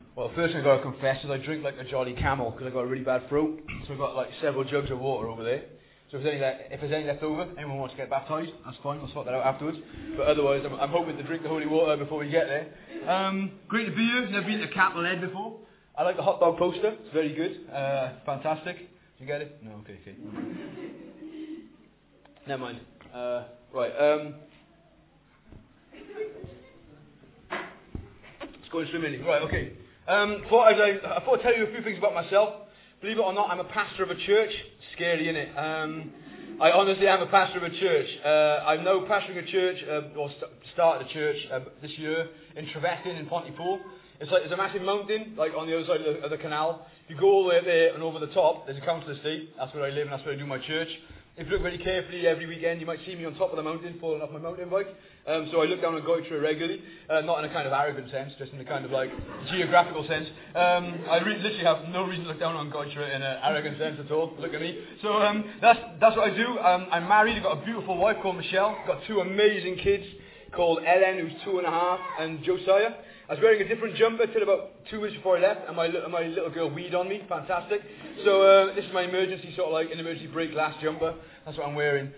Well, the first thing I've got to confess is I drink like a jolly camel because I've got a really bad throat. So I've got like several jugs of water over there. So if there's any left over, anyone wants to get baptised, that's fine, we'll sort that out afterwards. But otherwise, I'm hoping to drink the holy water before we get there. Great to be here, never been to Capel Head before. I like the hot dog poster, it's very good, fantastic. Did you get it? No, okay. Never mind. Right, let's go in swimmingly. Right, okay. I thought I'd tell you a few things about myself. Believe it or not, I'm a pastor of a church. Scary, innit? I honestly am a pastor of a church. I'm now pastoring a church, or started a church this year in Trevethin in Pontypool. It's like there's a massive mountain, like on the other side of the canal. You go all the way up there, and over the top, there's a council estate. That's where I live, and that's where I do my church. If you look very carefully every weekend, you might see me on top of the mountain, falling off my mountain bike. So I look down on Goitra regularly, not in a kind of arrogant sense, just in a kind of like geographical sense. I literally have no reason to look down on Goitra in an arrogant sense at all. Look at me. So that's what I do. I'm married. I've got a beautiful wife called Michelle. I've got two amazing kids called Ellen, who's 2.5, and Josiah. I was wearing a different jumper till about 2 weeks before I left, and my little girl weed on me. Fantastic. So this is my emergency, sort of like an emergency break last jumper. That's what I'm wearing.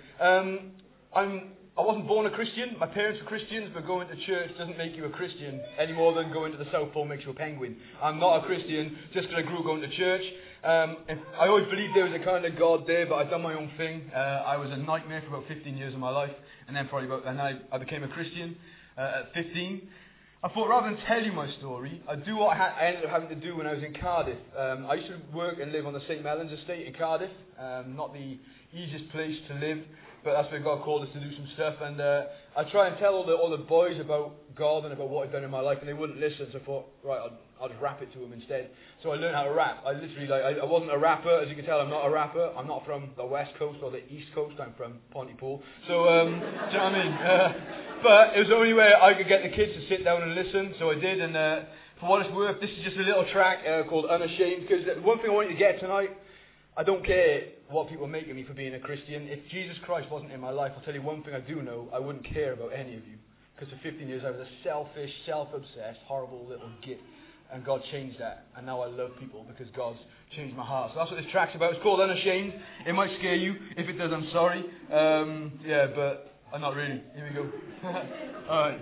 I wasn't born a Christian. My parents were Christians, but going to church doesn't make you a Christian any more than going to the South Pole makes you a penguin. I'm not a Christian just because I grew up going to church. I always believed there was a kind of God there, but I've done my own thing. I was a nightmare for about 15 years of my life, and then I became a Christian at 15. I thought rather than tell you my story, I'd do what I ended up having to do when I was in Cardiff. I used to work and live on the St. Mellons estate in Cardiff. Not the easiest place to live, but that's where God called us to do some stuff. And I try and tell all the boys about God and about what I've done in my life, and they wouldn't listen. So I thought, right, I'll just rap it to them instead. So I learned how to rap. I literally, I wasn't a rapper, as you can tell. I'm not a rapper. I'm not from the West Coast or the East Coast. I'm from Pontypool. So, do you know what I mean? But it was the only way I could get the kids to sit down and listen. So I did, and for what it's worth, this is just a little track called Unashamed. Because one thing I want you to get tonight, I don't care what people make of me for being a Christian. If Jesus Christ wasn't in my life, I'll tell you one thing I do know, I wouldn't care about any of you. Because for 15 years I was a selfish, self-obsessed, horrible little git. And God changed that. And now I love people because God's changed my heart. So that's what this track's about. It's called Unashamed. It might scare you. If it does, I'm sorry. Yeah, but I'm not really. Here we go. Alright.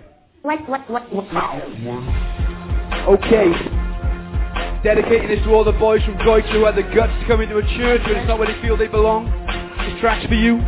Okay. Dedicating this to all the boys from Goitra who had the guts to come into a church when it's not where they feel they belong. This track's for you.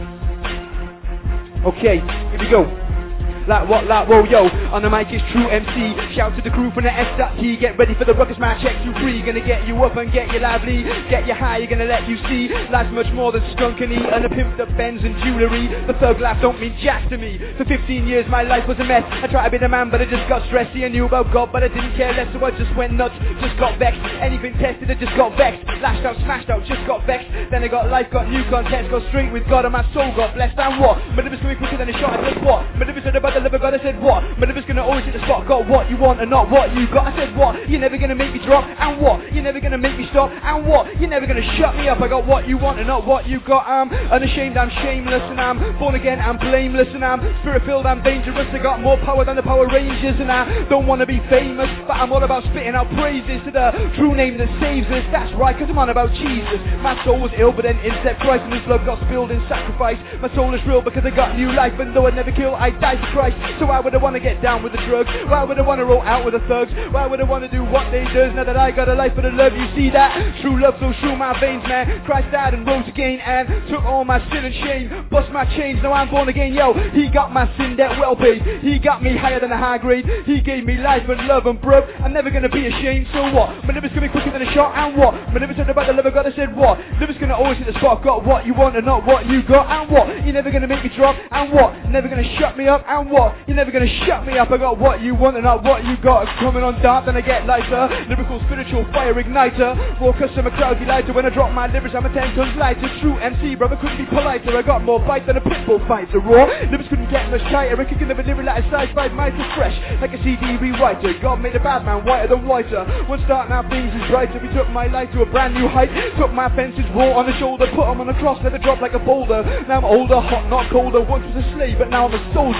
Okay, here we go. Like what, like whoa, yo, on the mic is True MC. Shout to the crew from the S.T. Get ready for the ruckus, man, check you free. Gonna get you up and get you lively. Get you high, you're gonna let you see life's much more than skunk and eat and a pimped up Benz and jewellery. The thug life don't mean jack to me. For 15 years my life was a mess. I tried to be the man but I just got stressy. I knew about God but I didn't care less, so I just went nuts, just got vexed. Anything tested I just got vexed. Lashed out, smashed out, just got vexed. Then I got life, got new context, got straight with God and my soul got blessed. And what? My liver's gonna be quicker than a shot, I said what? My liver said about the liver God, I said what? My liver's gonna always hit the spot. Got what you want and not what you got. I said what? You're never gonna make me drop. And what? You're never gonna make me stop. And what? You're never gonna shut me up. I got what you want and not what you got. I'm unashamed, I'm shameless, and I'm born again, I'm blameless, and I'm spirit filled, I'm dangerous. I got more power than the Power Rangers, and I don't wanna be famous, but I'm all about spitting out praises to the true name that saves us. That's right, cause I'm on about Jesus. My soul was ill, but then in stepped Christ, and his blood got spilled in sacrifice. My soul is real because I got new life, and though I'd never kill, I died for Christ. So why would I wanna get down with the drugs? Why would I wanna roll out with the thugs? Why would I wanna do what they does? Now that I got a life for the love, you see that? True love flows through my veins, man. Christ died and rose again and took all my sin and shame. Bust my chains, now I'm born again, yo. He got my sin debt well paid. He got me higher than a high grade. He gave me life and love and bro, I'm never gonna be ashamed. So what? My liver's gonna be quicker than a shot, and what? My liver said about the love of God, I said what? Liver's gonna always hit the spot. Got what you want and not what you got. And what? You're never gonna make me drop. And what? Never gonna shut me up. And what? You're never gonna shut me up. I got what you want and not what you got. Coming on dark, then I get lighter. Lyrical, spiritual, fire igniter. Raw customer crowd delighter. When I drop my lyrics, I'm a 10 tons lighter. True MC, brother, couldn't be politer. I got more bite than a pitbull fighter. Raw, lyrics couldn't get much tighter. I could give a lyric like a sci-fi mighty fresh, like a CD rewriter. God made a bad man whiter than whiter. One start, now things is brighter. We took my life to a brand new height. Took my fences raw on the shoulder. Put them on the cross, let it drop like a boulder. Now I'm older, hot, not colder. Once was a slave, but now I'm a soldier. On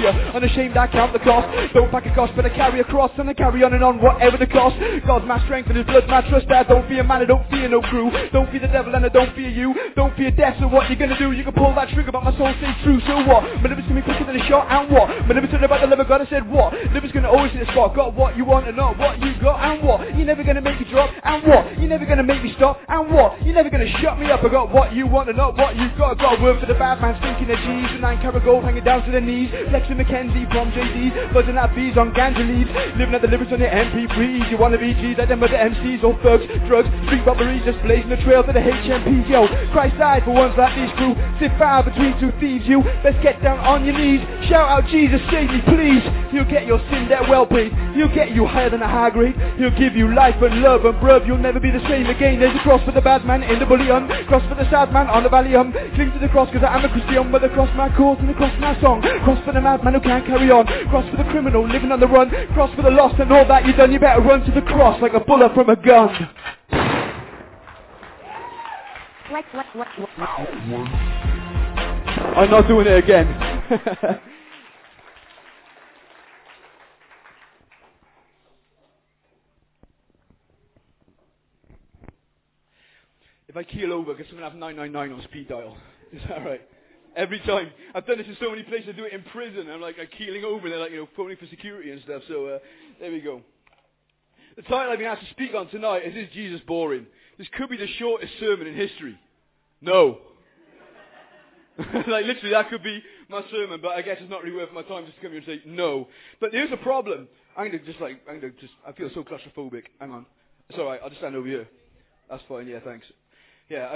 unashamed, I count the cost. Don't pack a cost, but I carry a cross, and I carry on and on, whatever the cost. God's my strength and his blood's my trust. I don't fear man, I don't fear no crew. Don't fear the devil and I don't fear you. Don't fear death, so what you gonna do? You can pull that trigger, but my soul stays true. So what? My liver's gonna be quicker than a shot, and what? My liver's talking about the liver God, I said what? Liver's gonna always hit the spot. Got what you want and not what you got, and what? You're never gonna make me drop, and what? You're never gonna make me stop, and what? You're never gonna shut me up. I got what you want and not what you got. Got a word for the bad man, stinking of G's, and 9-carat gold hanging down to the knees. Flexing McKenzie from JD, buzzing at bees on ganja leaves. Living at the lyrics on your MP3s. You wanna be G's like them other MCs, or thugs, drugs, street robberies, just blazing the trail to the HMPs. Yo, Christ died for ones like these crew. Sit foul between two thieves, you. Let's get down on your knees. Shout out Jesus, save me please. He'll get your sin debt well paid. He'll get you higher than a high grade. He'll give you life and love, and bruv, you'll never be the same again. There's a cross for the bad man in the bullion, cross for the sad man on the valley. Cling to the cross cause I am a Christian, but the cross my cause and the cross my song. Cross for the madman who can't carry on, cross for the criminal living on the run, cross for the lost and all that you've done. You better run to the cross like a bullet from a gun. I'm not doing it again. If I keel over, because I'm going to have 999 on speed dial. Is that right? Every time. I've done this in so many places. I do it in prison. I'm keeling over. They're phoning for security and stuff. So there we go. The title I've been asked to speak on tonight is Jesus Boring? This could be the shortest sermon in history. No. Literally, that could be my sermon, but I guess it's not really worth my time just to come here and say no. But there's a problem. I feel so claustrophobic. Hang on. It's alright, I'll just stand over here. That's fine, yeah, thanks. Yeah,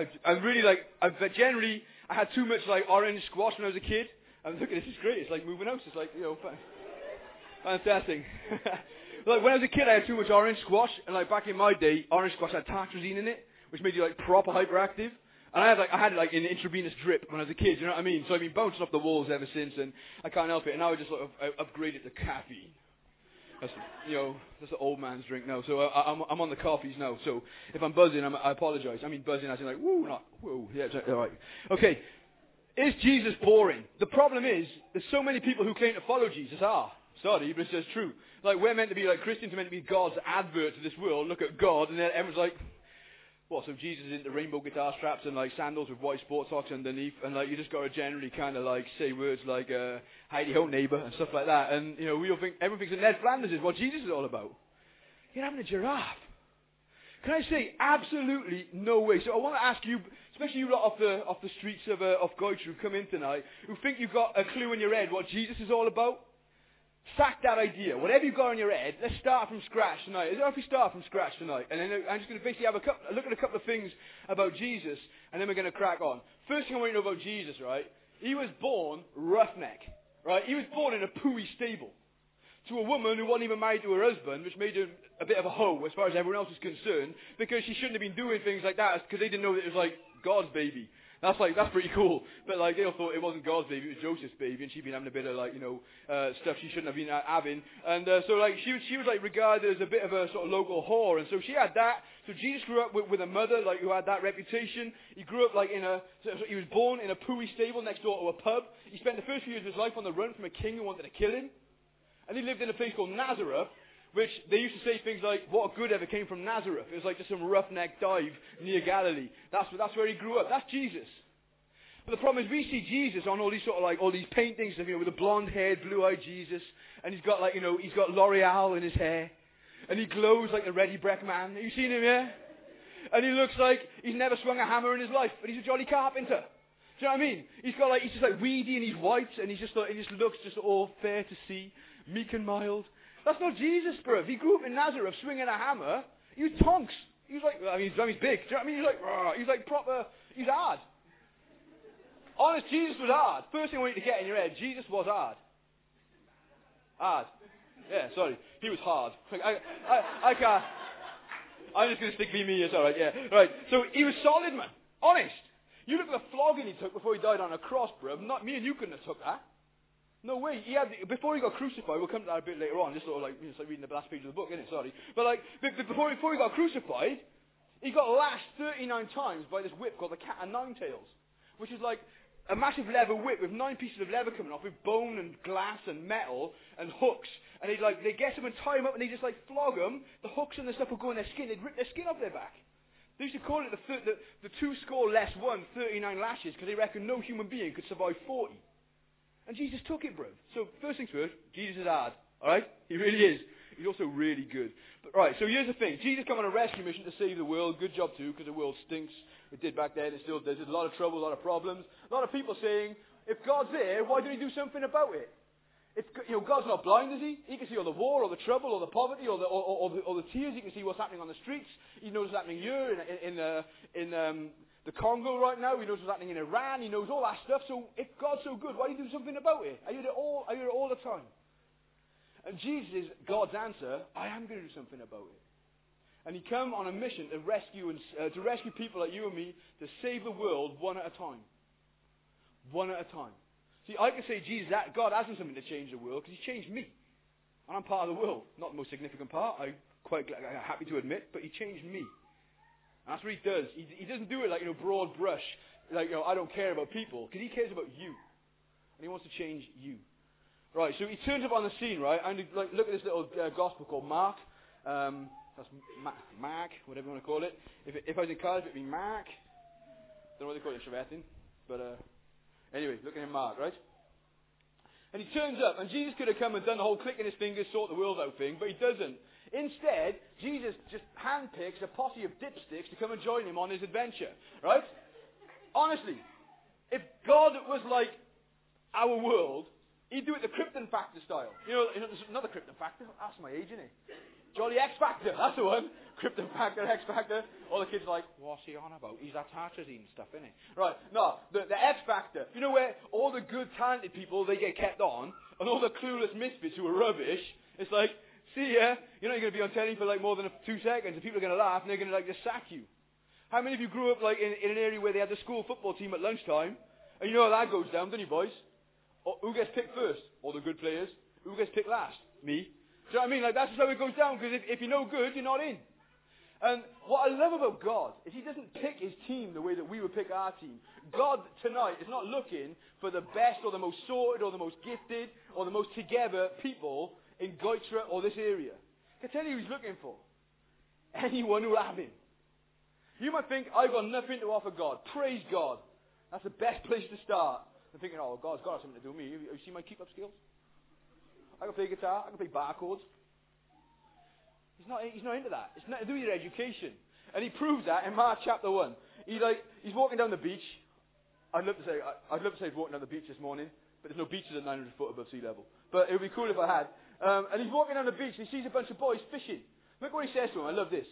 generally, I had too much orange squash when I was a kid. And look at this, it's great. It's like moving house. It's fantastic. When I was a kid, I had too much orange squash, and back in my day, orange squash had tartrazine in it, which made you proper hyperactive. And I had an intravenous drip when I was a kid. You know what I mean? So I've been bouncing off the walls ever since, and I can't help it. And now I just upgraded to caffeine. That's an old man's drink now. So I'm on the coffees now. So if I'm buzzing, I apologise. I mean buzzing as in woo, not woo. Yeah, all right. Okay. Is Jesus boring? The problem is, there's so many people who claim to follow Jesus. Sorry, but it's just true. We're meant to be Christians are meant to be God's advert to this world. Look at God, and then everyone's like, what? So Jesus is into rainbow guitar straps and sandals with white sports socks underneath, and you just got to generally kind of say words like "Heidi ho neighbour" and stuff like that. And we all think everyone thinks that Ned Flanders is what Jesus is all about. You're having a giraffe. Can I say absolutely no way? So I want to ask you, especially you lot off the streets of Goytre who come in tonight, who think you've got a clue in your head what Jesus is all about. Sack that idea. Whatever you've got in your head, let's start from scratch tonight. Is it if we start from scratch tonight? And then I'm just going to basically have a look at a couple of things about Jesus, and then we're going to crack on. First thing I want you to know about Jesus, right? He was born roughneck, right? He was born in a pooey stable to a woman who wasn't even married to her husband, which made her a bit of a hoe as far as everyone else is concerned, because she shouldn't have been doing things like that because they didn't know that it was God's baby. That's pretty cool. But they all thought it wasn't God's baby, it was Joseph's baby, and she'd been having a bit of stuff she shouldn't have been having. And she was regarded as a bit of a sort of local whore, and so she had that. So Jesus grew up with a mother who had that reputation. He grew up he was born in a pooey stable next door to a pub. He spent the first few years of his life on the run from a king who wanted to kill him. And he lived in a place called Nazareth, which they used to say things like, what good ever came from Nazareth? It was just some roughneck dive near Galilee. That's where he grew up. That's Jesus. But the problem is we see Jesus on all these all these paintings of, with a blonde-haired, blue-eyed Jesus, and he's got he's got L'Oreal in his hair, and he glows like the Ready Breck man. Have you seen him, yeah? And he looks like he's never swung a hammer in his life, but he's a jolly carpenter. Do you know what I mean? He's just weedy and he's white, and he just looks just all fair to see, meek and mild. That's not Jesus, bro. He grew up in Nazareth swinging a hammer. He was tonks. He was he's big. Do you know what I mean? He's proper, he's hard. Honest, Jesus was hard. First thing I want you to get in your head, Jesus was hard. Hard. Yeah, sorry. He was hard. I can't. I'm just going to stick me, it's alright, yeah. Right, so he was solid, man. Honest. You look at the flogging he took before he died on a cross, bro. Not me and you couldn't have took that. No way. Before he got crucified, we'll come to that a bit later on, just it's like reading the last page of the book, isn't it? Sorry. But before he got crucified, he got lashed 39 times by this whip called the cat and nine tails, which is a massive leather whip with 9 pieces of leather coming off with bone and glass and metal and hooks. And they get them and tie them up and they just flog them. The hooks and the stuff will go in their skin. They'd rip their skin off their back. They used to call it the 2 score less 1, 39 lashes, because they reckon no human being could survive 40. And Jesus took it, bro. So first things first, Jesus is hard. Alright? He really is. He's also really good. But right, so here's the thing. Jesus came on a rescue mission to save the world. Good job too, because the world stinks. It did back then. It still does. There's a lot of trouble, a lot of problems. A lot of people saying, if God's there, why don't he do something about it? If, God's not blind, is he? He can see all the war, all the trouble, all the poverty, all the tears. He can see what's happening on the streets. He knows what's happening here in the Congo right now. He knows what's happening in Iran. He knows all that stuff. So if God's so good, why don't he do something about it? I hear it all the time. And Jesus is God's answer. I am going to do something about it. And he came on a mission to rescue people like you and me, to save the world one at a time. One at a time. See, I can say God has done something to change the world because he changed me. And I'm part of the world. Not the most significant part, I'm happy to admit, but he changed me. And that's what he does. He doesn't do it broad brush, I don't care about people, because he cares about you. And he wants to change you. Right, so he turns up on the scene, right? And look at this little gospel called Mark. That's Mark, whatever you want to call it. If I was in college, it'd be Mark. Don't know what they call it in Trevethan, but anyway, look at him, Mark, right? And he turns up, and Jesus could have come and done the whole clicking his fingers, sort the world out thing, but he doesn't. Instead, Jesus just handpicks a posse of dipsticks to come and join him on his adventure, right? Honestly, if God was like our world, he'd do it the Krypton Factor style. Not the Krypton Factor, that's my age, isn't it? Jolly X Factor, that's the one. Krypton Factor, X Factor. All the kids are like, what's he on about? He's that tartrazine stuff, isn't he? Right, no, the X Factor. You know where all the good, talented people, they get kept on, and all the clueless misfits who are rubbish, it's like, see ya, you're not going to be on telly for more than 2 seconds, and people are going to laugh, and they're going to just sack you. How many of you grew up in an area where they had the school football team at lunchtime, and you know how that goes down, don't you, boys? Who gets picked first? All the good players. Who gets picked last? Me. Do you know what I mean? That's just how it goes down, because if you're no good, you're not in. And what I love about God is he doesn't pick his team the way that we would pick our team. God tonight is not looking for the best or the most sorted or the most gifted or the most together people in Goitra or this area. I can tell you who he's looking for. Anyone who will have him. You might think, I've got nothing to offer God. Praise God. That's the best place to start. I'm thinking, oh, God's got something to do with me. Have you seen my keep-up skills? I can play guitar. I can play bar chords. He's not into that. It's not to do with your education. And he proves that in Mark chapter 1. He's walking down the beach. I'd love to say he's walking down the beach this morning, but there's no beaches at 900 foot above sea level. But it would be cool if I had. And he's walking down the beach and he sees a bunch of boys fishing. Look what he says to them. I love this.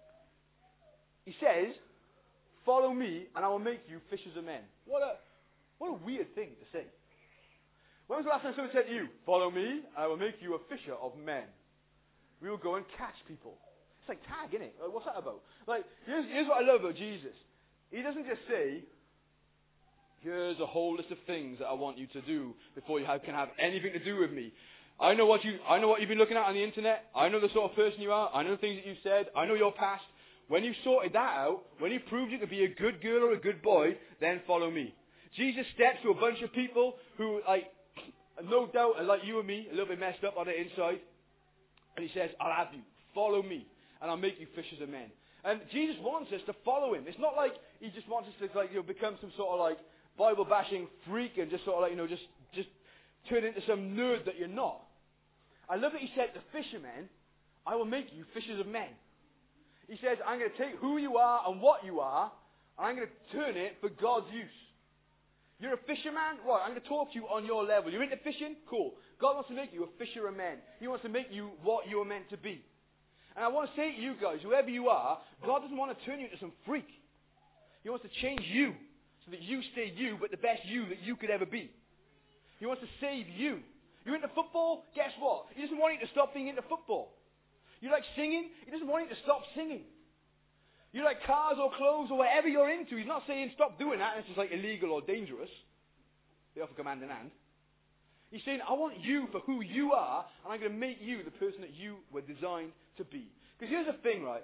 He says, "Follow me and I will make you fishers of men." What a weird thing to say. When was the last time someone said to you, "Follow me, I will make you a fisher of men"? We will go and catch people. It's like tag, isn't it? What's that about? Here's what I love about Jesus. He doesn't just say, "Here's a whole list of things that I want you to do before you can have anything to do with me. I know what you've been looking at on the internet. I know the sort of person you are. I know the things that you've said. I know your past. When you've sorted that out, when you've proved you to be a good girl or a good boy, then follow me." Jesus steps to a bunch of people who, no doubt, are like you and me, a little bit messed up on the inside. And he says, "I'll have you. Follow me, and I'll make you fishers of men." And Jesus wants us to follow him. It's not like he just wants us to become some sort of Bible bashing freak and just sort of just turn into some nerd that you're not. I love that he said to fishermen, "I will make you fishers of men." He says, "I'm going to take who you are and what you are, and I'm going to turn it for God's use." You're a fisherman? Right, I'm going to talk to you on your level. You're into fishing? Cool. God wants to make you a fisher of men. He wants to make you what you're meant to be. And I want to say to you guys, whoever you are, God doesn't want to turn you into some freak. He wants to change you so that you stay you, but the best you that you could ever be. He wants to save you. You're into football? Guess what? He doesn't want you to stop being into football. You like singing? He doesn't want you to stop singing. You like cars or clothes or whatever you're into. He's not saying stop doing that and it's just illegal or dangerous. They often come hand in hand. He's saying, I want you for who you are, and I'm going to make you the person that you were designed to be. Because here's the thing, right?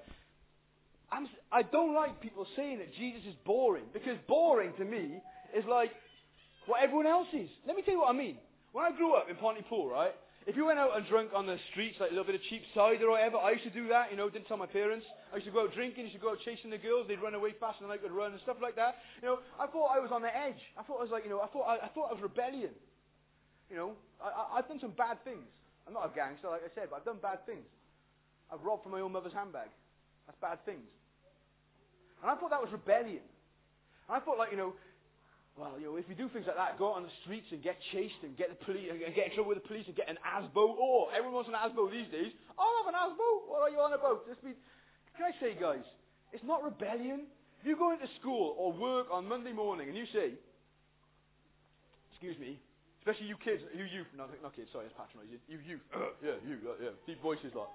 I don't like people saying that Jesus is boring. Because boring to me is like what everyone else is. Let me tell you what I mean. When I grew up in Pontypool, right, if you went out and drank on the streets, like a little bit of cheap cider or whatever, I used to do that, didn't tell my parents. I used to go out drinking, used to go out chasing the girls, they'd run away faster than I could run and stuff like that. I thought I was on the edge. I thought I was like, I thought I was rebellion. I've done some bad things. I'm not a gangster, like I said, but I've done bad things. I've robbed from my own mother's handbag. That's bad things. And I thought that was rebellion. And I thought, if we do things like that, go out on the streets and get chased and get the police and get in trouble with the police and get an ASBO. Oh, everyone wants an ASBO these days. I'll have an ASBO. What are you on about? Can I say, guys, it's not rebellion. If you go into school or work on Monday morning and you say, excuse me, especially you kids, you youth, not kids, sorry, that's patronising. You youth, yeah, deep voices like.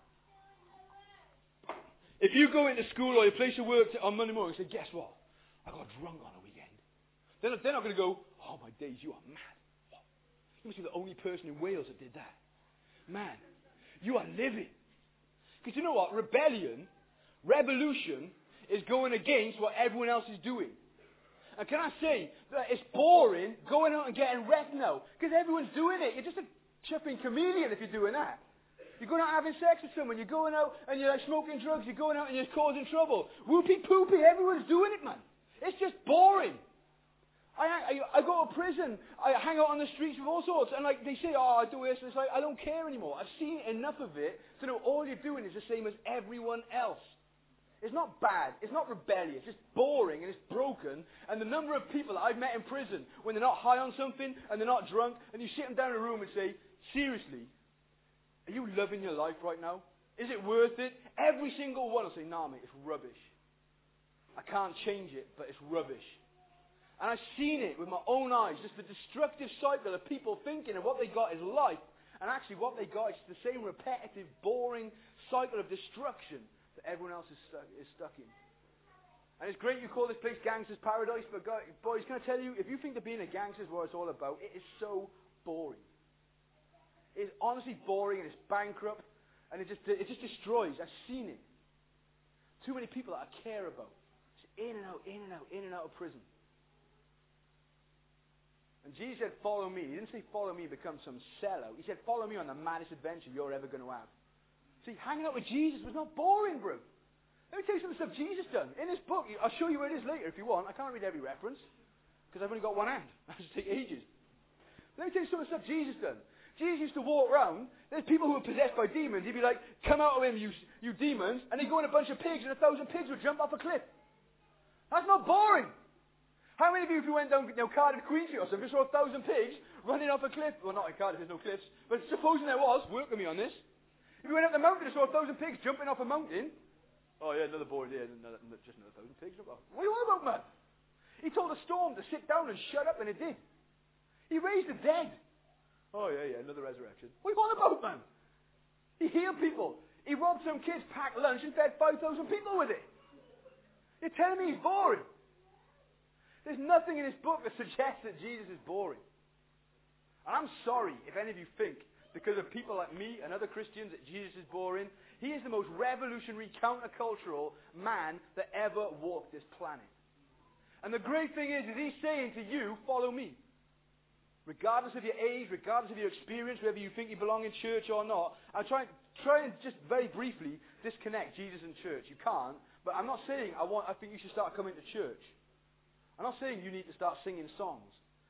If you go into school or your place of work on Monday morning and say, guess what? I got drunk on a weekend. They're not going to go, oh my days, you are mad. What? You must be the only person in Wales that did that. Man, you are living. Because you know what? Revolution is going against what everyone else is doing. And can I say that it's boring going out and getting wrecked now? Because everyone's doing it. You're just a chipping chameleon if you're doing that. You're going out having sex with someone. You're going out and you're smoking drugs. You're going out and you're causing trouble. Whoopie poopy. Everyone's doing it, man. It's just boring. I go to prison. I hang out on the streets with all sorts. And they say, I do this. And it's I don't care anymore. I've seen enough of it to know all you're doing is the same as everyone else. It's not bad. It's not rebellious. It's boring and it's broken. And the number of people that I've met in prison when they're not high on something and they're not drunk and you sit them down in a room and say, seriously, are you loving your life right now? Is it worth it? Every single one will say, nah, mate, it's rubbish. I can't change it, but it's rubbish. And I've seen it with my own eyes, just the destructive cycle of people thinking of what they got is life, and actually what they got is the same repetitive, boring cycle of destruction that everyone else is stuck in. And it's great you call this place Gangster's Paradise, but boys, can I tell you, if you think that being a gangster is what it's all about, it is so boring. It's honestly boring and it's bankrupt, and it just destroys. I've seen it. Too many people that I care about. It's in and out of prison. And Jesus said, follow me. He didn't say, follow me and become some sellout. He said, follow me on the maddest adventure you're ever going to have. See, hanging out with Jesus was not boring, bro. Let me tell you some of the stuff Jesus done. In this book, I'll show you where it is later if you want. I can't read every reference, because I've only got one hand. That would take ages. Let me tell you some of the stuff Jesus done. Jesus used to walk around. There's people who were possessed by demons. He'd be like, come out of him, you demons. And he'd go in a bunch of pigs, and 1,000 pigs would jump off a cliff. That's not boring. How many of you, if you went down Cardiff, Queen Street or something, saw 1,000 pigs running off a cliff? Well, not in Cardiff, there's no cliffs. But supposing there was, work with me on this. If you went up the mountain and saw 1,000 pigs jumping off a mountain, oh yeah, another boring day, just another 1,000 pigs. What are you on about, man? He told the storm to sit down and shut up, and it did. He raised the dead. Oh yeah, another resurrection. What are you on about, man? He healed people. He robbed some kids, packed lunch, and fed 5,000 people with it. You're telling me he's boring? There's nothing in this book that suggests that Jesus is boring. And I'm sorry if any of you think, because of people like me and other Christians, that Jesus is boring. He is the most revolutionary, countercultural man that ever walked this planet. And the great thing is he's saying to you, follow me. Regardless of your age, regardless of your experience, whether you think you belong in church or not, I'll try and just very briefly disconnect Jesus and church. You can't, but I'm not saying I think you should start coming to church. I'm not saying you need to start singing songs.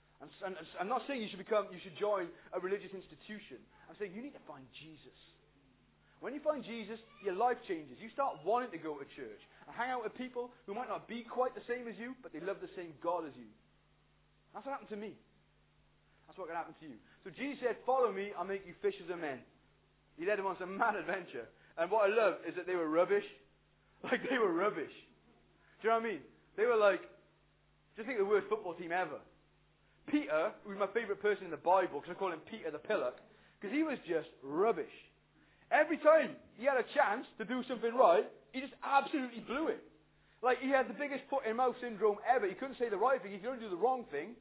I'm not saying you should join a religious institution. I'm saying you need to find Jesus. When you find Jesus, your life changes. You start wanting to go to church and hang out with people who might not be quite the same as you, but they love the same God as you. That's what happened to me. That's what can happen to you. So Jesus said, follow me, I'll make you fishers of men. He led them on some mad adventure. And what I love is that they were rubbish. They were rubbish. Do you know what I mean? They were just think of the worst football team ever. Peter, who's my favourite person in the Bible, because I call him Peter the Pillock, because he was just rubbish. Every time he had a chance to do something right, he just absolutely blew it. He had the biggest foot-in-mouth syndrome ever. He couldn't say the right thing. He could only do the wrong thing.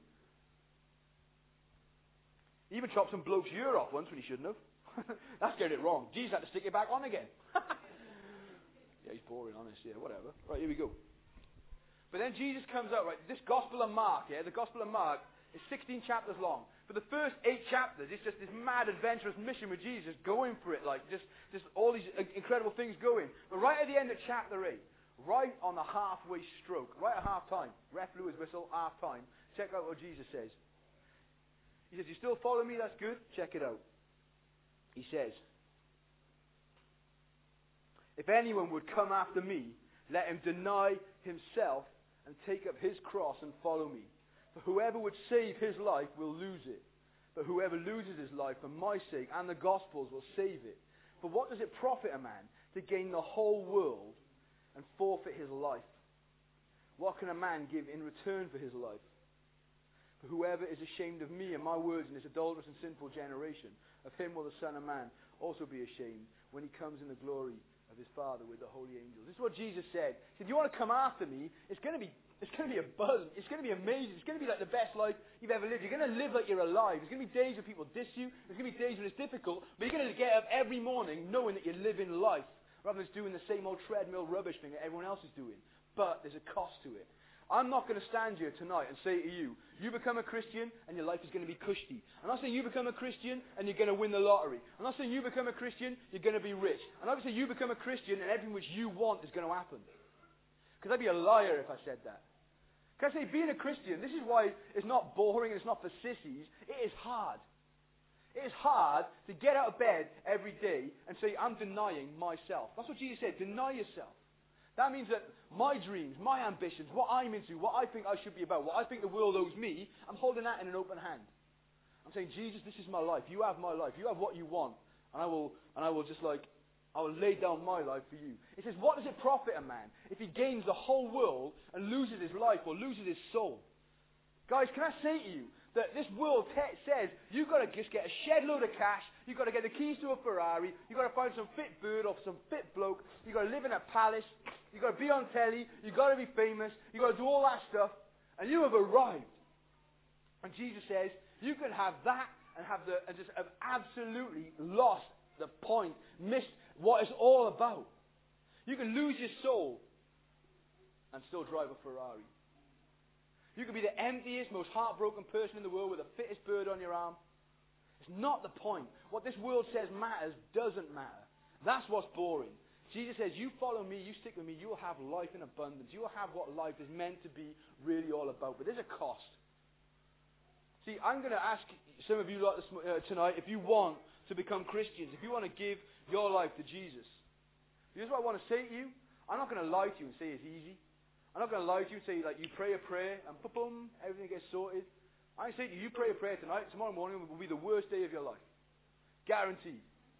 He even chopped some bloke's ear off once when he shouldn't have. That's getting it wrong. Jesus had to stick it back on again. Yeah, he's boring, honest. Yeah, whatever. Right, here we go. But then Jesus comes out, right? This Gospel of Mark, the Gospel of Mark, It's 16 chapters long. For the first 8 chapters, it's just this mad, adventurous mission with Jesus, going for it, like just all these incredible things going. But right at the end of chapter 8, right on the halfway stroke, right at half time, ref blew his whistle, half time, check out what Jesus says. He says, you still follow me? That's good. Check it out. He says, if anyone would come after me, let him deny himself and take up his cross and follow me. For whoever would save his life will lose it. But whoever loses his life for my sake and the gospel's will save it. For what does it profit a man to gain the whole world and forfeit his life? What can a man give in return for his life? For whoever is ashamed of me and my words in this adulterous and sinful generation, of him will the Son of Man also be ashamed when he comes in the glory of his Father with the holy angels. This is what Jesus said. He said, if you want to come after me, it's going to be a buzz. It's going to be amazing. It's going to be like the best life you've ever lived. You're going to live like you're alive. There's going to be days when people diss you. There's going to be days when it's difficult. But you're going to get up every morning knowing that you're living life, rather than just doing the same old treadmill rubbish thing that everyone else is doing. But there's a cost to it. I'm not going to stand here tonight and say to you, you become a Christian and your life is going to be cushy. I'm not saying you become a Christian and you're going to win the lottery. I'm not saying you become a Christian, you're going to be rich. I'm not saying you become a Christian and everything which you want is going to happen. Because I'd be a liar if I said that. Can I say, being a Christian, this is why it's not boring and it's not for sissies. It is hard. It is hard to get out of bed every day and say, I'm denying myself. That's what Jesus said, deny yourself. That means that my dreams, my ambitions, what I'm into, what I think I should be about, what I think the world owes me, I'm holding that in an open hand. I'm saying, Jesus, this is my life. You have my life. You have what you want. And I will lay down my life for you. It says, what does it profit a man if he gains the whole world and loses his life or loses his soul? Guys, can I say to you that this world says you've got to just get a shed load of cash, you've got to get the keys to a Ferrari, you've got to find some fit bird or some fit bloke, you've got to live in a palace, you've got to be on telly, you've got to be famous, you've got to do all that stuff, and you have arrived. And Jesus says you can have that and just have absolutely lost the point, missed what it's all about. You can lose your soul and still drive a Ferrari. You can be the emptiest, most heartbroken person in the world with the fittest bird on your arm. It's not the point. What this world says matters doesn't matter. That's what's boring. Jesus says, you follow me, you stick with me, you will have life in abundance. You will have what life is meant to be really all about. But there's a cost. See, I'm going to ask some of you tonight if you want to become Christians, if you want to give your life to Jesus. Here's what I want to say to you. I'm not going to lie to you and say it's easy. I'm not going to lie to you and say, like, you pray a prayer and boom, everything gets sorted. I say to you, you pray a prayer tonight, tomorrow morning will be the worst day of your life. Guaranteed.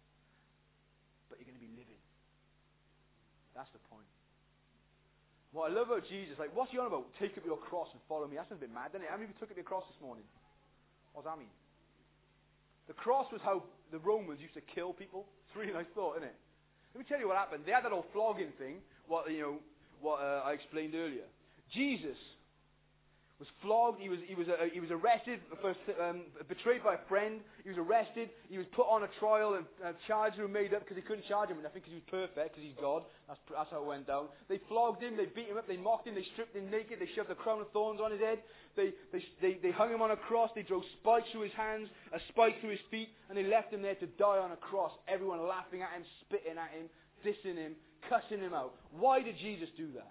But you're going to be living. That's the point. What I love about Jesus, like, what's he on about? Take up your cross and follow me. That sounds a bit mad, doesn't it? How many of you took up your cross this morning? What does that mean? The cross was how the Romans used to kill people. It's a really nice thought, isn't it? Let me tell you what happened. They had that old flogging thing, what I explained earlier. Jesus was flogged. He was arrested, betrayed by a friend. He was arrested. He was put on a trial and charges were made up because they couldn't charge him. And I think because he was perfect, because he's God. That's how it went down. They flogged him. They beat him up. They mocked him. They stripped him naked. They shoved a crown of thorns on his head. They hung him on a cross. They drove spikes through his hands, a spike through his feet, and they left him there to die on a cross. Everyone laughing at him, spitting at him, dissing him, cussing him out. Why did Jesus do that?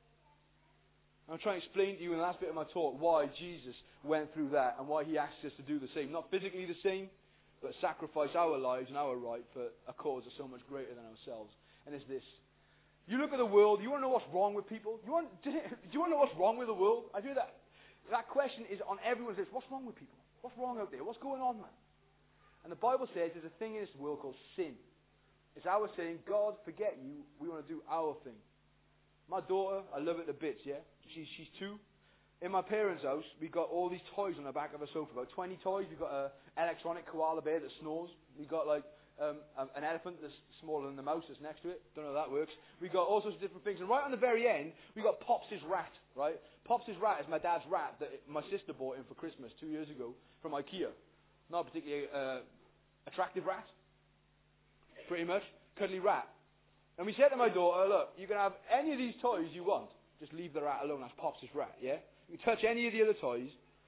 I'm trying to explain to you in the last bit of my talk why Jesus went through that and why he asks us to do the same. Not physically the same, but sacrifice our lives and our right for a cause that's so much greater than ourselves. And it's this. You look at the world, you want to know what's wrong with people? Do you want to know what's wrong with the world? I feel that question is on everyone's lips. What's wrong with people? What's wrong out there? What's going on, man? And the Bible says there's a thing in this world called sin. It's our saying, God, forget you, we want to do our thing. My daughter, I love it to bits, yeah? She's 2. In my parents' house, we got all these toys on the back of a sofa. About 20 toys. We've got an electronic koala bear that snores. We've got like an elephant that's smaller than the mouse that's next to it. Don't know how that works. We've got all sorts of different things. And right on the very end, we got Pops' rat, right? Pops' rat is my dad's rat that my sister bought him for Christmas 2 years ago from IKEA. Not a particularly attractive rat. Pretty much. Cuddly rat. And we said to my daughter, look, you can have any of these toys you want. Just leave the rat alone. That's Pops' rat, yeah? You touch any of the other toys,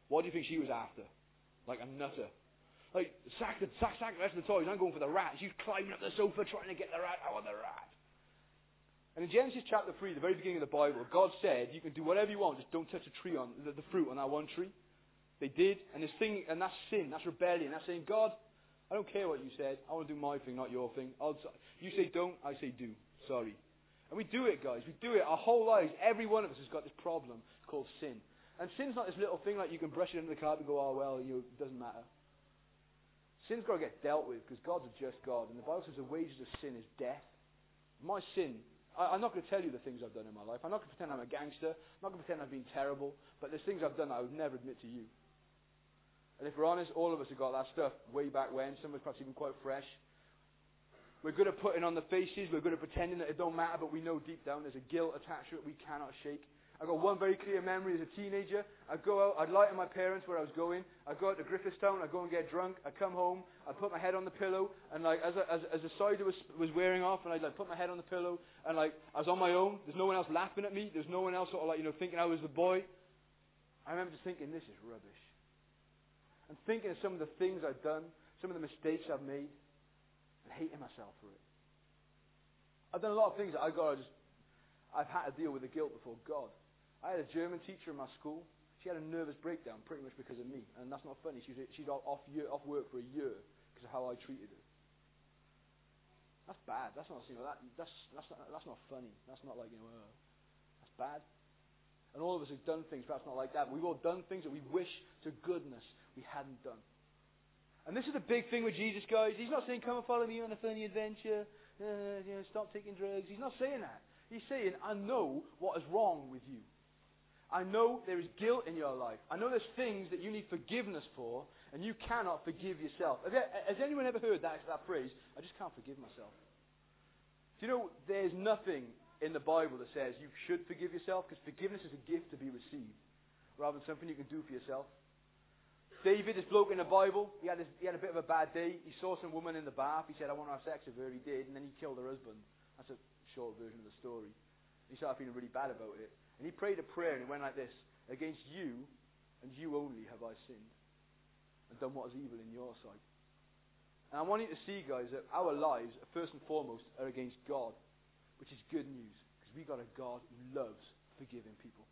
What do you think she was after? Like a nutter. Like, sack the rest of the toys. I'm going for the rat. She's climbing up the sofa trying to get the rat. I want the rat. And in Genesis chapter 3, the very beginning of the Bible, God said, you can do whatever you want, just don't touch the fruit on that one tree. They did, and that's sin, that's rebellion. That's saying, God, I don't care what you said. I want to do my thing, not your thing. You say don't, I say do. Sorry. And we do it, guys. We do it our whole lives. Every one of us has got this problem called sin. And sin's not this little thing like you can brush it under the carpet and go, oh, well, it doesn't matter. Sin's got to get dealt with because God's a just God. And the Bible says the wages of sin is death. My sin, I'm not going to tell you the things I've done in my life. I'm not going to pretend I'm a gangster. I'm not going to pretend I've been terrible. But there's things I've done that I would never admit to you. And if we're honest, all of us have got that stuff way back when. Some of us perhaps even quite fresh. We're good at putting on the faces. We're good at pretending that it don't matter. But we know deep down there's a guilt attached to it we cannot shake. I've got one very clear memory as a teenager. I'd go out, I'd lie to my parents where I was going. I'd go out to Griffithstown, I'd go and get drunk. I'd come home, I'd put my head on the pillow, and like as the cider was wearing off, and I'd like put my head on the pillow, and like I was on my own. There's no one else laughing at me. There's no one else sort of like thinking I was the boy. I remember just thinking, this is rubbish. And thinking of some of the things I've done, some of the mistakes I've made, and hating myself for it. I've done a lot of things that I've had to deal with the guilt before God. I had a German teacher in my school. She had a nervous breakdown pretty much because of me. And that's not funny. She's off work for a year because of how I treated her. That's bad. That's not not funny. That's not like, that's bad. And all of us have done things perhaps not like that. But we've all done things that we wish to goodness we hadn't done. And this is the big thing with Jesus, guys. He's not saying, come and follow me on a funny adventure. Stop taking drugs. He's not saying that. He's saying, I know what is wrong with you. I know there is guilt in your life. I know there's things that you need forgiveness for, and you cannot forgive yourself. Has anyone ever heard that phrase? I just can't forgive myself. Do you know there's nothing in the Bible that says you should forgive yourself, because forgiveness is a gift to be received, rather than something you can do for yourself. David, this bloke in the Bible, he had a bit of a bad day. He saw some woman in the bath. He said, I want to have sex with her. He did, and then he killed her husband. That's a short version of the story. He started feeling really bad about it. And he prayed a prayer and it went like this: against you and you only have I sinned and done what is evil in your sight. And I want you to see, guys, that our lives, first and foremost, are against God, which is good news, because we've got a God who loves forgiving people.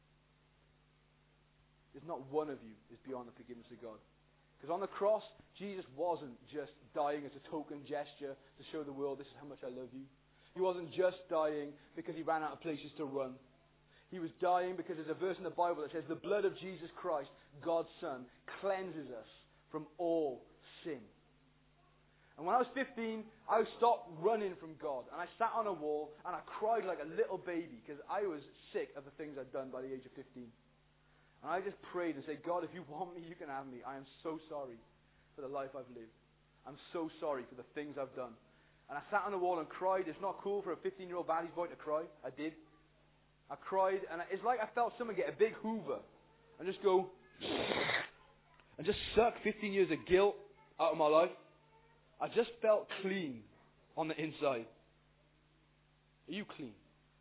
There's not one of you is beyond the forgiveness of God. Because on the cross, Jesus wasn't just dying as a token gesture to show the world this is how much I love you. He wasn't just dying because he ran out of places to run. He was dying because there's a verse in the Bible that says the blood of Jesus Christ, God's Son, cleanses us from all sin. And when I was 15, I stopped running from God. And I sat on a wall and I cried like a little baby because I was sick of the things I'd done by the age of 15. And I just prayed and said, God, if you want me, you can have me. I am so sorry for the life I've lived. I'm so sorry for the things I've done. And I sat on the wall and cried. It's not cool for a 15-year-old Valley's boy to cry. I did. I cried, and it's like I felt someone get a big Hoover and just go and just suck 15 years of guilt out of my life. I just felt clean on the inside. Are you clean?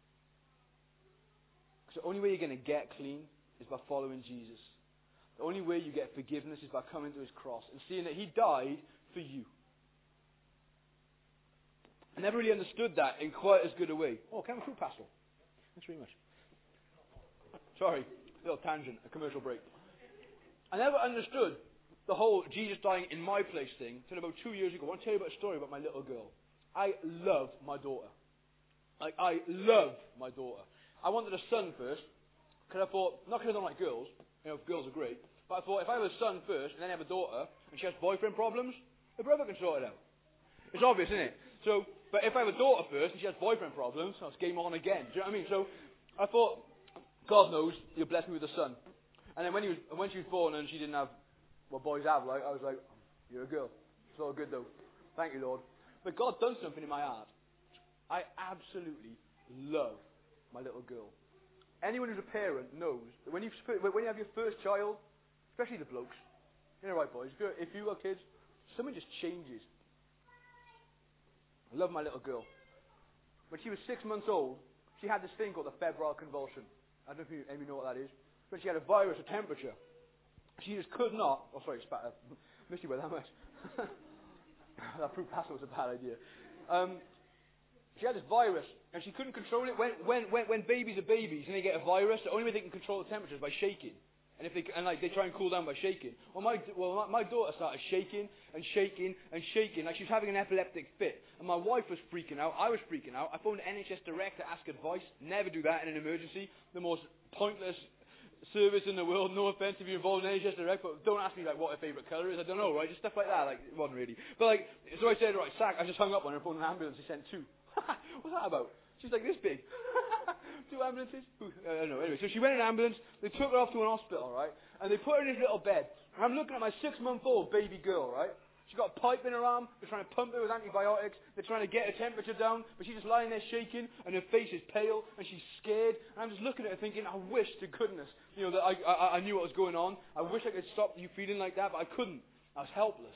Because the only way you're going to get clean is by following Jesus. The only way you get forgiveness is by coming to his cross and seeing that he died for you. I never really understood that in quite as good a way. Oh, can I have a fruit pastel? Thanks very much. Sorry, little tangent, a commercial break. I never understood the whole Jesus dying in my place thing until about 2 years ago. I want to tell you about a story about my little girl. I love my daughter. I love my daughter. I wanted a son first, because I thought, not because I don't like girls, girls are great, but I thought if I have a son first and then I have a daughter and she has boyfriend problems, her brother can sort it out. It's obvious, isn't it? So, but if I have a daughter first and she has boyfriend problems, it's game on again. Do you know what I mean? So I thought, God knows, he'll bless me with a son. And then when she was born and she didn't have what boys have, like, I was like, you're a girl. It's all good though. Thank you, Lord. But God done something in my heart. I absolutely love my little girl. Anyone who's a parent knows that when you have your first child, especially the blokes, you know, right, boys, if you got kids, something just changes. I love my little girl. When she was 6 months old, she had this thing called a febrile convulsion. I don't know if any of you know what that is. But she had a virus, a temperature. She just could not. Oh, sorry, missed you by that much. That proved pasta was a bad idea. She had this virus, and she couldn't control it. When babies are babies and they get a virus, the only way they can control the temperature is by shaking. And they try and cool down by shaking. My daughter started shaking and shaking and shaking, like she was having an epileptic fit. And my wife was freaking out. I was freaking out. I phoned NHS Direct to ask advice. Never do that in an emergency. The most pointless service in the world. No offense if you're involved in NHS Direct, but don't ask me like what her favourite colour is. I don't know, right? Just stuff like that. Like, it wasn't really. But like, so I said, right, sack. I just hung up on her, phoned an ambulance. He sent 2. What's that about? She's like this big. 2 ambulances? I don't know. Anyway, so she went in an ambulance. They took her off to an hospital, right? And they put her in this little bed. And I'm looking at my 6-month-old baby girl, right? She's got a pipe in her arm. They're trying to pump her with antibiotics. They're trying to get her temperature down. But she's just lying there shaking, and her face is pale, and she's scared. And I'm just looking at her thinking, I wish to goodness, that I knew what was going on. I wish I could stop you feeling like that, but I couldn't. I was helpless.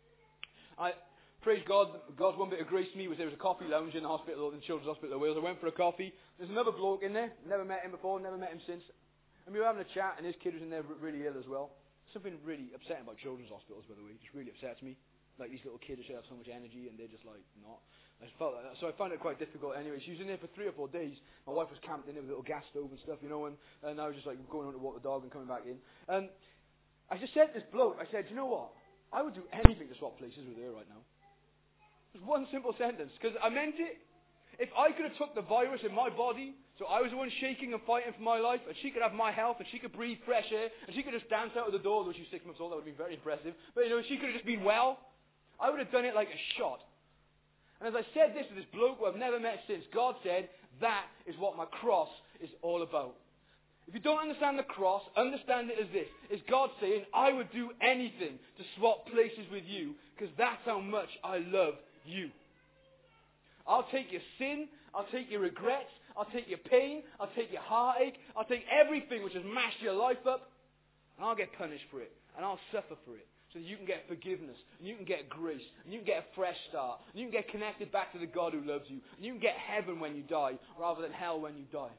Praise God, God's one bit of grace to me was there was a coffee lounge in the hospital, in Children's Hospital of Wales. I went for a coffee. There's another bloke in there. Never met him before, never met him since. And we were having a chat, and his kid was in there really ill as well. Something really upsetting about children's hospitals, by the way. It just really upsets me. Like, these little kids should have so much energy, and they're just, like, not. I just felt like that. So I found it quite difficult anyway. She was in there for 3 or 4 days. My wife was camped in there with a little gas stove and stuff, and I was just, like, going on to walk the dog and coming back in. And I just said to this bloke, I said, you know what? I would do anything to swap places with her right now. Just one simple sentence, because I meant it. If I could have took the virus in my body, so I was the one shaking and fighting for my life, and she could have my health, and she could breathe fresh air, and she could just dance out of the door, though she was 6 months old, that would have been very impressive. But, she could have just been well. I would have done it like a shot. And as I said this to this bloke who I've never met since, God said, that is what my cross is all about. If you don't understand the cross, understand it as this. It's God saying, I would do anything to swap places with you, because that's how much I love you. I'll take your sin, I'll take your regrets, I'll take your pain, I'll take your heartache, I'll take everything which has mashed your life up, and I'll get punished for it, and I'll suffer for it, so that you can get forgiveness, and you can get grace, and you can get a fresh start, and you can get connected back to the God who loves you, and you can get heaven when you die, rather than hell when you die.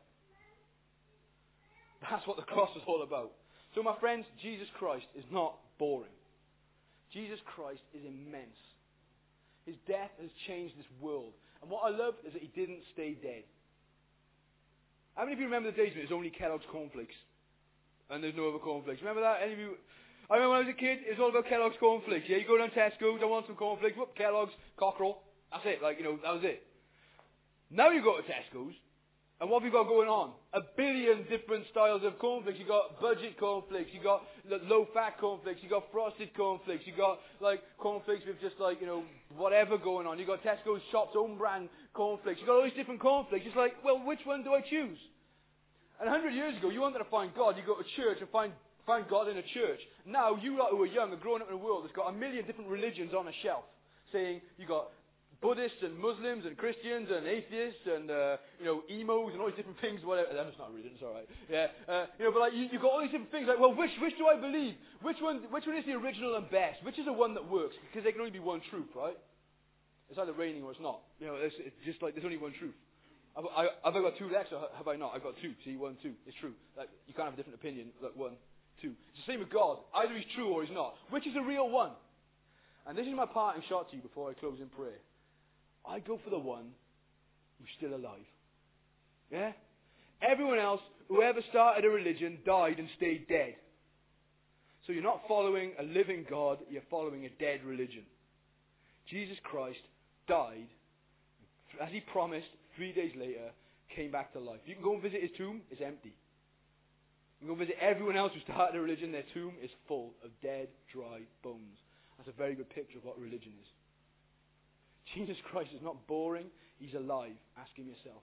That's what the cross is all about. So my friends, Jesus Christ is not boring. Jesus Christ is immense. His death has changed this world. And what I love is that he didn't stay dead. How many of you remember the days when it was only Kellogg's cornflakes? And there's no other cornflakes. Remember that? Any of you? I remember when I was a kid, it was all about Kellogg's cornflakes. Yeah, you go down to Tesco, don't want some cornflakes, whoop, Kellogg's, cockerel. That's it. That was it. Now you go to Tesco's, and what have you got going on? 1 billion different styles of cornflakes. You got budget cornflakes. You got low-fat cornflakes. You got frosted cornflakes. You got cornflakes with just whatever going on. You got Tesco's Shops own brand cornflakes. You got all these different cornflakes. It's like, well, which one do I choose? And 100 years ago, you wanted to find God. You go to church and find God in a church. Now you lot who are young are growing up in a world that's got 1 million different religions on a shelf, saying you got Buddhists and Muslims and Christians and atheists and emos and all these different things. Whatever. That's not a religion. It's all right. Yeah. But you've got all these different things. Like, well, which do I believe? Which one is the original and best? Which is the one that works? Because there can only be one truth, right? It's either raining or it's not. It's just like there's only one truth. Have I got 2 legs or have I not? I've got 2. See, 1, 2. It's true. You can't have a different opinion. 1, 2. It's the same with God. Either he's true or he's not. Which is the real one? And this is my parting shot to you before I close in prayer. I go for the one who's still alive. Yeah? Everyone else, whoever started a religion, died and stayed dead. So you're not following a living God, you're following a dead religion. Jesus Christ died, as he promised, 3 days later, came back to life. You can go and visit his tomb, it's empty. You can go visit everyone else who started a religion, their tomb is full of dead, dry bones. That's a very good picture of what religion is. Jesus Christ is not boring, he's alive. Ask him yourself.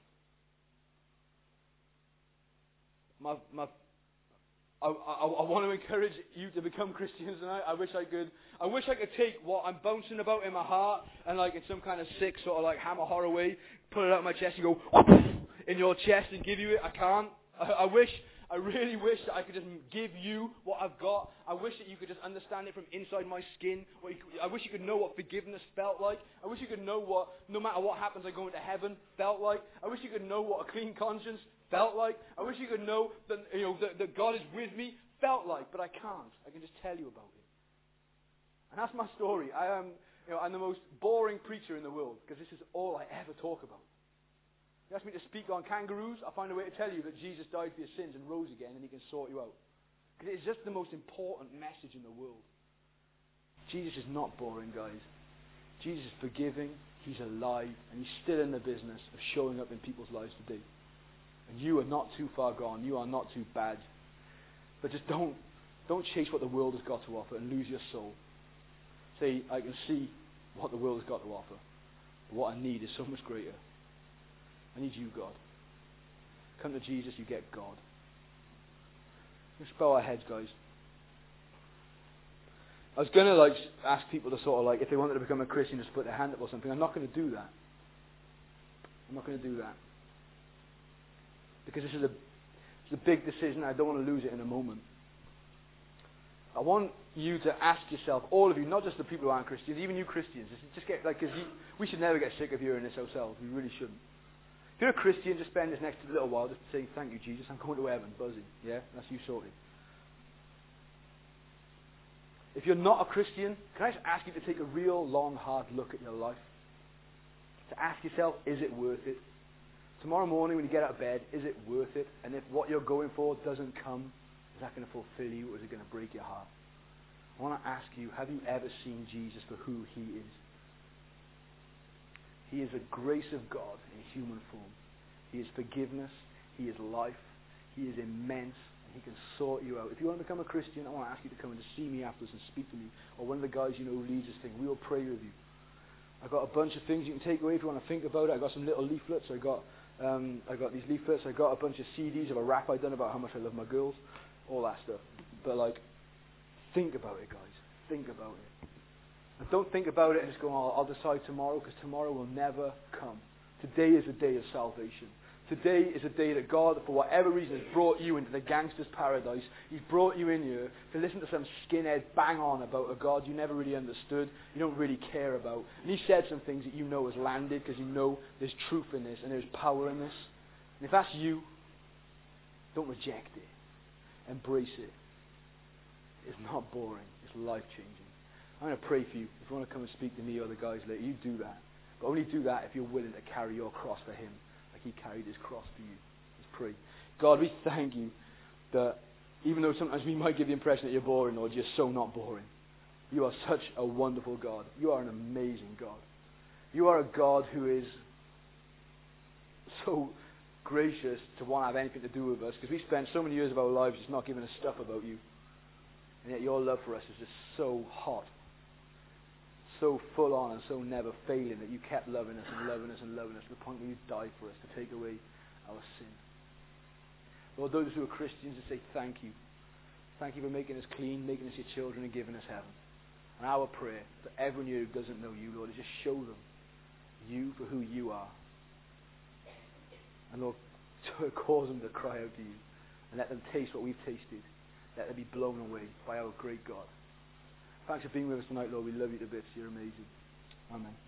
I want to encourage you to become Christians tonight. I wish I could take what I'm bouncing about in my heart and in some kind of sick sort of Hammer horror way, pull it out of my chest and go in your chest and give you it. I can't. I really wish that I could just give you what I've got. I wish that you could just understand it from inside my skin. I wish you could know what forgiveness felt like. I wish you could know what, no matter what happens, I go into heaven felt like. I wish you could know what a clean conscience felt like. I wish you could know that that God is with me felt like, but I can't. I can just tell you about it. And that's my story. I'm the most boring preacher in the world because this is all I ever talk about. You ask me to speak on kangaroos, I'll find a way to tell you that Jesus died for your sins and rose again and he can sort you out. Because it's just the most important message in the world. Jesus is not boring, guys. Jesus is forgiving, he's alive, and he's still in the business of showing up in people's lives today. And you are not too far gone, you are not too bad. But just don't chase what the world has got to offer and lose your soul. Say, I can see what the world has got to offer, but what I need is so much greater. I need you, God. Come to Jesus, you get God. Let's bow our heads, guys. I was going to ask people to sort of if they wanted to become a Christian, just put their hand up or something. I'm not going to do that. I'm not going to do that. Because this is a big decision. I don't want to lose it in a moment. I want you to ask yourself, all of you, not just the people who aren't Christians, even you Christians, just get because we should never get sick of hearing this ourselves. We really shouldn't. If you're a Christian, just spend this next little while just saying, thank you, Jesus, I'm going to heaven, buzzing. Yeah, that's you sorted. If you're not a Christian, can I just ask you to take a real long, hard look at your life? To ask yourself, is it worth it? Tomorrow morning when you get out of bed, is it worth it? And if what you're going for doesn't come, is that going to fulfill you or is it going to break your heart? I want to ask you, have you ever seen Jesus for who he is? He is the grace of God in human form. He is forgiveness. He is life. He is immense. And he can sort you out. If you want to become a Christian, I want to ask you to come and just see me afterwards and speak to me. Or one of the guys you know who leads this thing. We will pray with you. I've got a bunch of things you can take away if you want to think about it. I've got some little leaflets. I got these leaflets. I got a bunch of CDs of a rap I've done about how much I love my girls. All that stuff. But think about it, guys. Think about it. And don't think about it and just go, oh, I'll decide tomorrow, because tomorrow will never come. Today is a day of salvation. Today is a day that God, for whatever reason, has brought you into the gangster's paradise. He's brought you in here to listen to some skinhead bang on about a God you never really understood, you don't really care about. And he said some things that you know has landed because you know there's truth in this and there's power in this. And if that's you, don't reject it. Embrace it. It's not boring. It's life-changing. I'm going to pray for you. If you want to come and speak to me or the guys later, you do that. But only do that if you're willing to carry your cross for him, like he carried his cross for you. Let's pray. God, we thank you that even though sometimes we might give the impression that you're boring, Lord, you're so not boring. You are such a wonderful God. You are an amazing God. You are a God who is so gracious to want to have anything to do with us, because we spent so many years of our lives just not giving a stuff about you. And yet your love for us is just so hot, so full on and so never failing that you kept loving us and loving us and loving us to the point where you died for us to take away our sin. Lord, those who are Christians, just say thank you. Thank you for making us clean, making us your children and giving us heaven. And our prayer for everyone here who doesn't know you, Lord, is just show them you for who you are. And Lord, cause them to cry out to you and let them taste what we've tasted. Let them be blown away by our great God. Thanks for being with us tonight, Lord. We love you to bits. You're amazing. Amen.